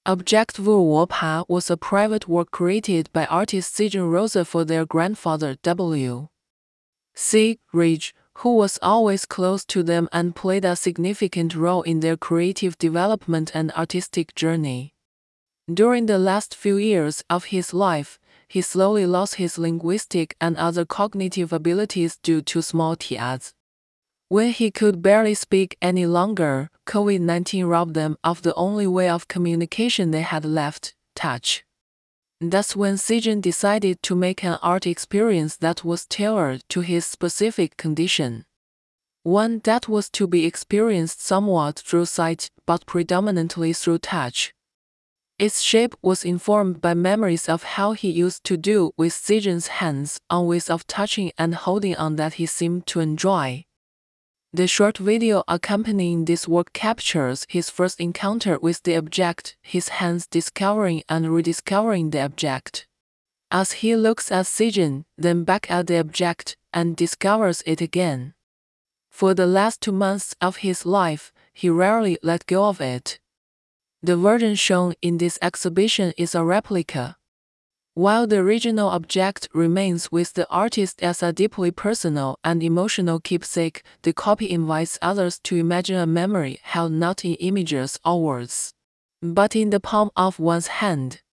Object Vuopa was a private work created by artist Sijan Rosa for their grandfather W. C. Ridge, who was always close to them and played a significant role in their creative development and artistic journey. During the last few years of his life, he slowly lost his linguistic and other cognitive abilities due to small TIAs. When he could barely speak any longer, COVID-19 robbed them of the only way of communication they had left, touch. That's when Sijan decided to make an art experience that was tailored to his specific condition. One that was to be experienced somewhat through sight, but predominantly through touch. Its shape was informed by memories of how he used to do with Sijan's hands on ways of touching and holding on that he seemed to enjoy. The short video accompanying this work captures his first encounter with the object, his hands discovering and rediscovering the object. As he looks at Sijan, then back at the object, and discovers it again. For the last 2 months of his life, he rarely let go of it. The version shown in this exhibition is a replica. While the original object remains with the artist as a deeply personal and emotional keepsake, the copy invites others to imagine a memory held not in images or words, but in the palm of one's hand.